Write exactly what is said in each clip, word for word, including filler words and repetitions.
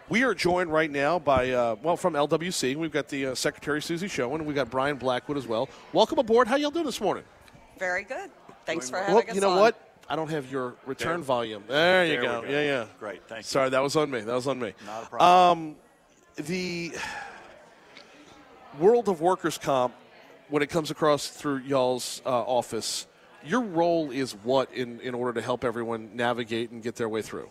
We are joined right now by, uh, well, from L W C. We've got the uh, Secretary Susie Schoen, and we've got Brian Blackwood as well. Welcome aboard. How y'all doing this morning? Very good. Thanks Doing for well. having Well, us you know on. what? I don't have your return There. volume. There you There go. we go. Yeah, yeah. Great, thank you. Sorry, that was on me. That was on me. Not a problem. Um, the world of workers' comp, when it comes across through y'all's uh, office, your role is what in, in order to help everyone navigate and get their way through?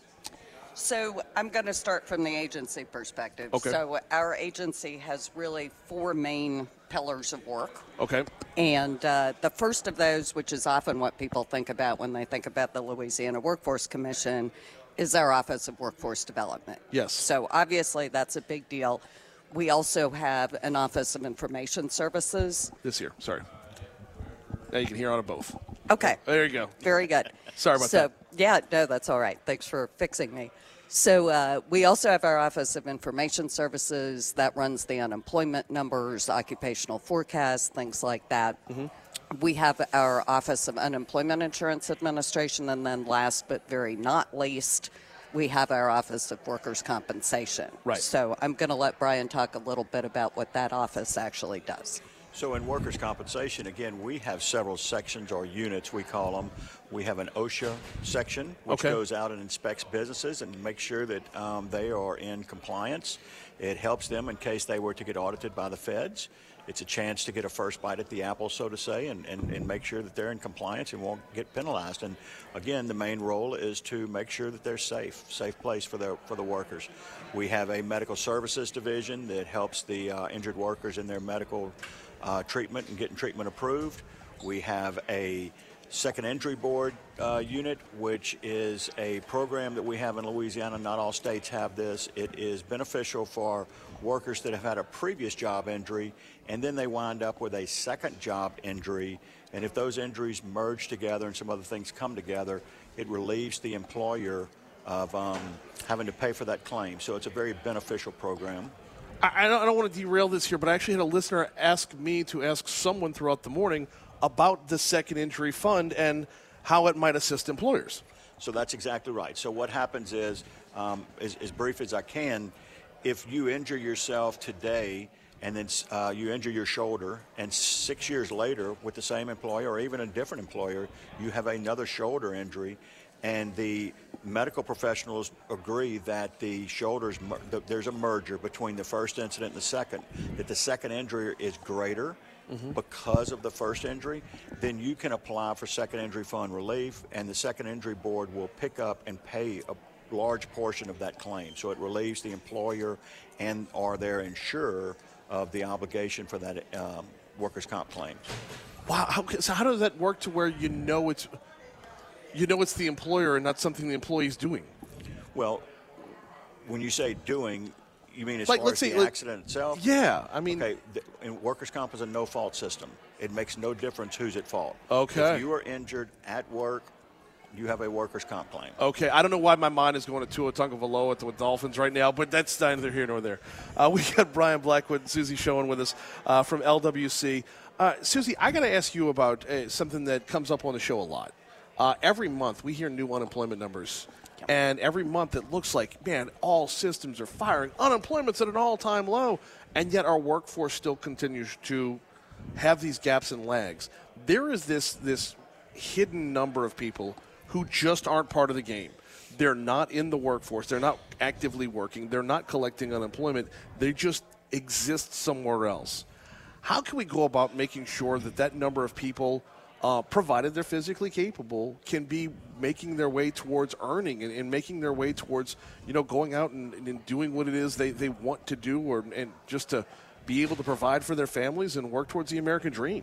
So I'm going to start from the agency perspective. Okay. So our agency has really four main pillars of work. Okay. And uh, the first of those, which is often what people think about when they think about the Louisiana Workforce Commission, is our Office of Workforce Development. Yes. So obviously that's a big deal. We also have an Office of Information Services. This year. Sorry. Now you can hear on it both. Okay. There you go. Very good. Sorry about so, that. Yeah, no, that's all right. Thanks for fixing me. So uh, we also have our Office of Information Services that runs the unemployment numbers, occupational forecasts, things like that. Mm-hmm. We have our Office of Unemployment Insurance Administration, and then last but very not least, we have our Office of Workers' Compensation. Right. So I'm going to let Brian talk a little bit about what that office actually does. So in workers' compensation, again, we have several sections or units, we call them. We have an OSHA section, which Okay. goes out and inspects businesses and makes sure that um, they are in compliance. It helps them in case they were to get audited by the feds. It's a chance to get a first bite at the apple, so to say, and, and, and make sure that they're in compliance and won't get penalized. And again, the main role is to make sure that they're safe, safe place for the, for the workers. We have a medical services division that helps the uh, injured workers in their medical uh, treatment and getting treatment approved. We have a Second Injury Board uh, unit, which is a program that we have in Louisiana. Not all states have this. It is beneficial for workers that have had a previous job injury, and then they wind up with a second job injury. And if those injuries merge together and some other things come together, it relieves the employer of um, having to pay for that claim. So it's a very beneficial program. I, I, don't, I don't want to derail this here, but I actually had a listener ask me to ask someone throughout the morning about the Second Injury Fund and how it might assist employers. So that's exactly right. So what happens is, um, as, as brief as I can, if you injure yourself today and then uh, you injure your shoulder, and six years later with the same employer or even a different employer, you have another shoulder injury, and the medical professionals agree that the shoulders, that there's a merger between the first incident and the second, that the second injury is greater mm-hmm. because of the first injury, then you can apply for Second Injury Fund relief, and the Second Injury Board will pick up and pay a large portion of that claim. So it relieves the employer and or their insurer of the obligation for that um, workers' comp claim. Wow. How, so how does that work to where you know it's you know it's the employer and not something the employee's doing? Well, when you say doing, you mean as like, far let's as say, the like, accident itself? Yeah, I mean, okay. The, and workers' comp is a no-fault system. It makes no difference who's at fault. Okay. If you are injured at work, you have a workers' comp claim. Okay, I don't know why my mind is going to Tua Tagovailoa with Dolphins right now, but that's neither here nor there. Uh, we got Brian Blackwood and Susie Schoen with us uh, from L W C. Uh, Susie, I got to ask you about uh, something that comes up on the show a lot. Uh, every month we hear new unemployment numbers, yep. and every month it looks like, man, all systems are firing. Unemployment's at an all-time low, and yet our workforce still continues to have these gaps and lags. There is this this hidden number of people who just aren't part of the game. They're not in the workforce. They're not actively working. They're not collecting unemployment. They just exist somewhere else. How can we go about making sure that that number of people, uh, provided they're physically capable, can be making their way towards earning and, and making their way towards, you know, going out and, and doing what it is they, they want to do, or and just to be able to provide for their families and work towards the American dream?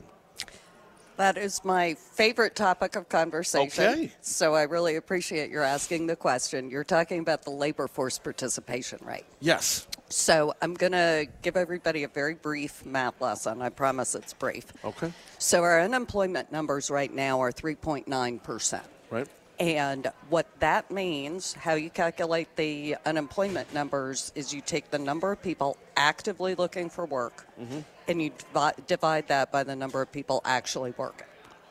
That is my favorite topic of conversation. Okay. So I really appreciate your asking the question. You're talking about the labor force participation rate. Yes. So I'm going to give everybody a very brief math lesson. I promise it's brief. Okay. So our unemployment numbers right now are three point nine percent. Right. And what that means, how you calculate the unemployment numbers, is you take the number of people actively looking for work, mm-hmm. and you divide, divide that by the number of people actually working.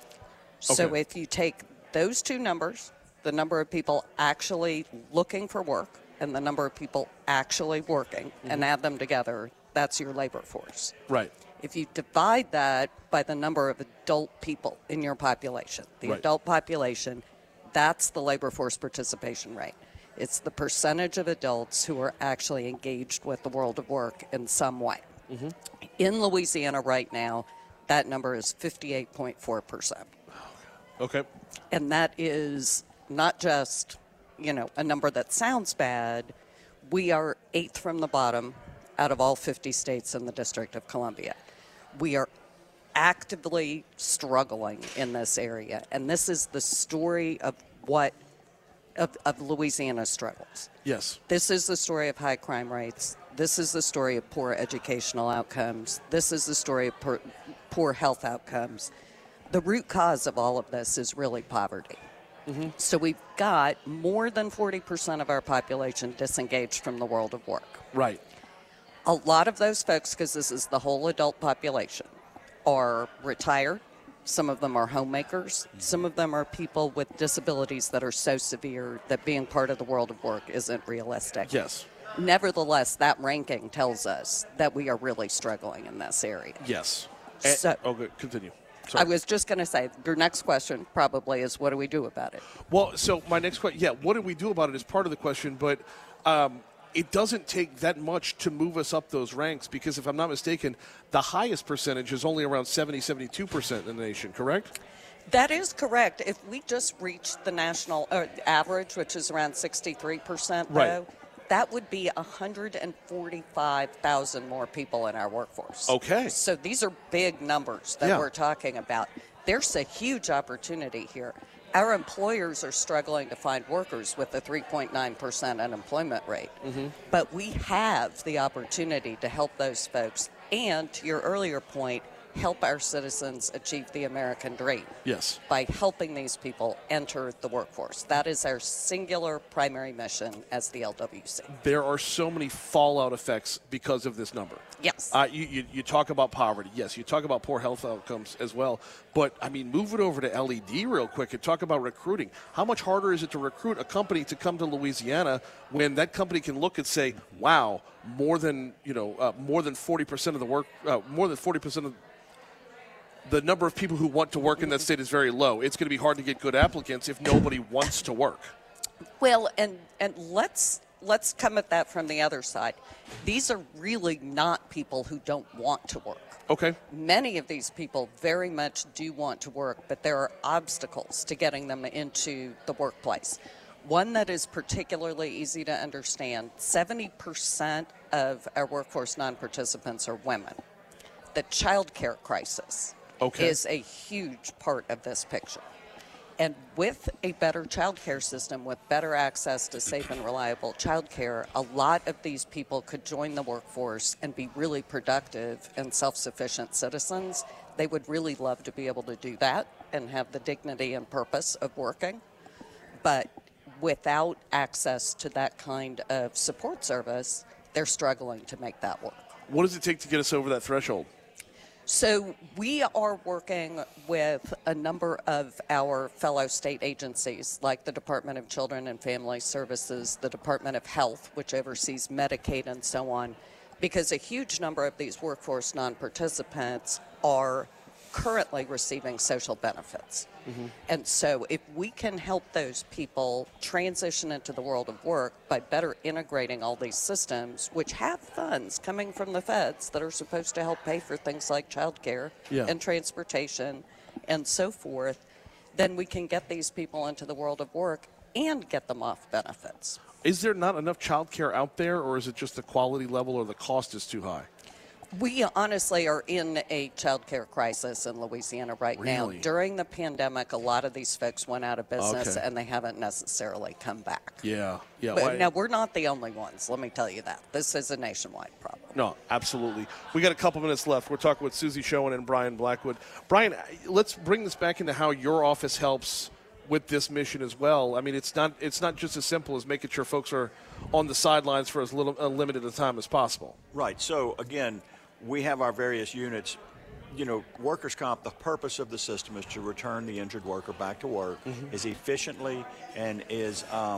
So Okay. if you take those two numbers, the number of people actually looking for work and the number of people actually working mm-hmm. and add them together, that's your labor force. Right. If you divide that by the number of adult people in your population, the right. adult population, that's the labor force participation rate. It's the percentage of adults who are actually engaged with the world of work in some way. Mm-hmm. In Louisiana right now, that number is fifty-eight point four percent. Okay. And that is not just, you know, a number that sounds bad. We are eighth from the bottom out of all fifty states in the District of Columbia. We are actively struggling in this area, and this is the story of what of, of Louisiana's struggles. Yes. This is the story of high crime rates. This is the story of poor educational outcomes. This is the story of poor, poor health outcomes. The root cause of all of this is really poverty. Mm-hmm. So we've got more than forty percent of our population disengaged from the world of work. Right. A lot of those folks, because this is the whole adult population, are retired. Some of them are homemakers. Some of them are people with disabilities that are so severe that being part of the world of work isn't realistic. Yes. Nevertheless, that ranking tells us that we are really struggling in this area. Yes. So, and, okay, continue. Sorry. I was just going to say, your next question probably is, what do we do about it? Well, so my next question, yeah, what do we do about it is part of the question, but um, it doesn't take that much to move us up those ranks because, if I'm not mistaken, the highest percentage is only around seventy, seventy-two percent in the nation, correct? That is correct. If we just reached the national uh, average, which is around sixty-three percent, right. though, that would be one hundred forty-five thousand more people in our workforce. Okay. So these are big numbers that yeah. we're talking about. There's a huge opportunity here. Our employers are struggling to find workers with a three point nine percent unemployment rate. Mm-hmm. But we have the opportunity to help those folks and, to your earlier point, help our citizens achieve the American dream. Yes. By helping these people enter the workforce. That is our singular primary mission as the L W C. There are so many fallout effects because of this number. Yes. Uh, you, you, you talk about poverty. Yes, you talk about poor health outcomes as well. But, I mean, move it over to L E D real quick and talk about recruiting. How much harder is it to recruit a company to come to Louisiana when that company can look and say, wow, more than, you know, uh, more than forty percent of the work, uh, more than forty percent of the number of people who want to work in that state is very low. It's going to be hard to get good applicants if nobody wants to work. Well, and and let's let's come at that from the other side. These are really not people who don't want to work. Okay. Many of these people very much do want to work, but there are obstacles to getting them into the workplace. One that is particularly easy to understand, seventy percent of our workforce non-participants are women. The child care crisis Okay. is a huge part of this picture. And with a better child care system, with better access to safe and reliable child care, a lot of these people could join the workforce and be really productive and self-sufficient citizens. They would really love to be able to do that and have the dignity and purpose of working. But without access to that kind of support service, they're struggling to make that work. What does it take to get us over that threshold? So we are working with a number of our fellow state agencies, like the Department of Children and Family Services, the Department of Health, which oversees Medicaid and so on, because a huge number of these workforce non-participants are currently receiving social benefits. Mm-hmm. And so if we can help those people transition into the world of work by better integrating all these systems, which have funds coming from the feds that are supposed to help pay for things like childcare yeah. and transportation and so forth, then we can get these people into the world of work and get them off benefits. Is there not enough child care out there, or is it just the quality level or the cost is too high? We honestly are in a child care crisis in Louisiana right really? now. During the pandemic, a lot of these folks went out of business, okay. and they haven't necessarily come back. Yeah, yeah. But well, now, we're not the only ones, let me tell you that. This is a nationwide problem. No, absolutely. We got a couple minutes left. We're talking with Susie Schoen and Brian Blackwood. Brian, let's bring this back into how your office helps with this mission as well. I mean, it's not it's not just as simple as making sure folks are on the sidelines for as little uh, limited a time as possible. Right. So, again, we have our various units. You know, workers' comp, the purpose of the system is to return the injured worker back to work mm-hmm. as efficiently and as, um,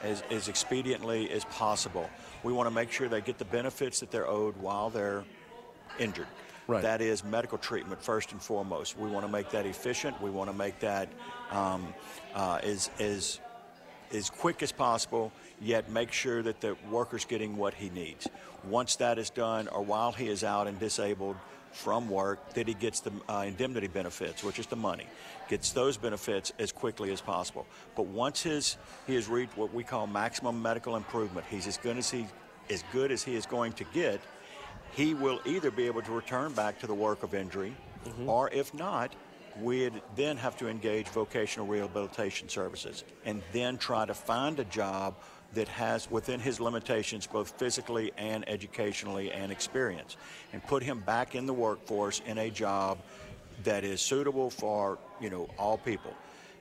as, as expediently as possible. We want to make sure they get the benefits that they're owed while they're injured. Right. That is medical treatment first and foremost. We want to make that efficient. We want to make that um, uh, as, as, as quick as possible, yet make sure that the worker's getting what he needs. Once that is done, or while he is out and disabled from work, that he gets the uh, indemnity benefits, which is the money, gets those benefits as quickly as possible. But once his, he has reached what we call maximum medical improvement, he's as good as he, as good as he is going to get, he will either be able to return back to the work of injury, mm-hmm. or if not, we'd then have to engage vocational rehabilitation services and then try to find a job that has within his limitations both physically and educationally and experience, and put him back in the workforce in a job that is suitable for, you know, all people.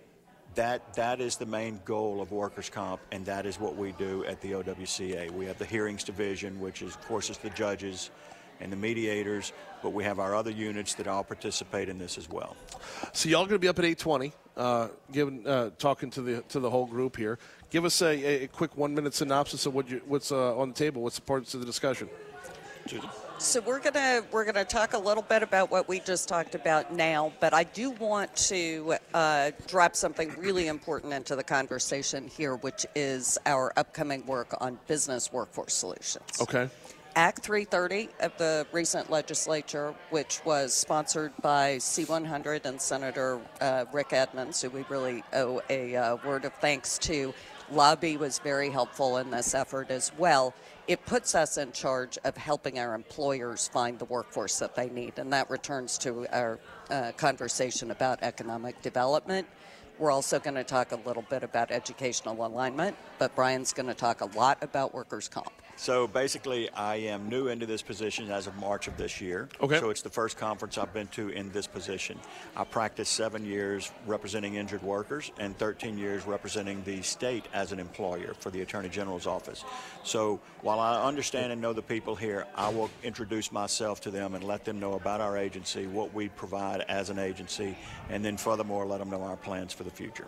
That that is the main goal of workers' comp, and that is what we do at the O W C A. We have the hearings division, which is, of course, is the judges and the mediators, but we have our other units that all participate in this as well. So y'all going to be up at eight twenty, uh, giving, uh, talking to the to the whole group here. Give us a, a quick one-minute synopsis of what you, what's uh, on the table. What's the parts of the discussion? Susan? So we're gonna we're gonna talk a little bit about what we just talked about now, but I do want to uh, drop something really important into the conversation here, which is our upcoming work on business workforce solutions. Okay. Act three thirty of the recent legislature, which was sponsored by C one hundred and Senator uh, Rick Edmonds, who we really owe a uh, word of thanks to. Lobby was very helpful in this effort as well. It puts us in charge of helping our employers find the workforce that they need, and that returns to our uh, conversation about economic development. We're also going to talk a little bit about educational alignment, but Brian's going to talk a lot about workers' comp. So basically, I am new into this position as of March of this year. Okay. So it's the first conference I've been to in this position. I practiced seven years representing injured workers and thirteen years representing the state as an employer for the Attorney General's office. So while I understand and know the people here, I will introduce myself to them and let them know about our agency, what we provide as an agency, and then furthermore let them know our plans for the future.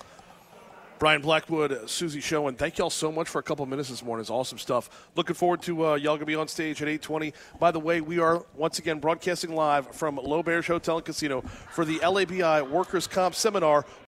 Brian Blackwood, Susie Schoen, thank y'all so much for a couple of minutes this morning. It's awesome stuff. Looking forward to uh, y'all going to be on stage at eight twenty. By the way, we are once again broadcasting live from L'Auberge Hotel and Casino for the L A B I Workers' Comp Seminar.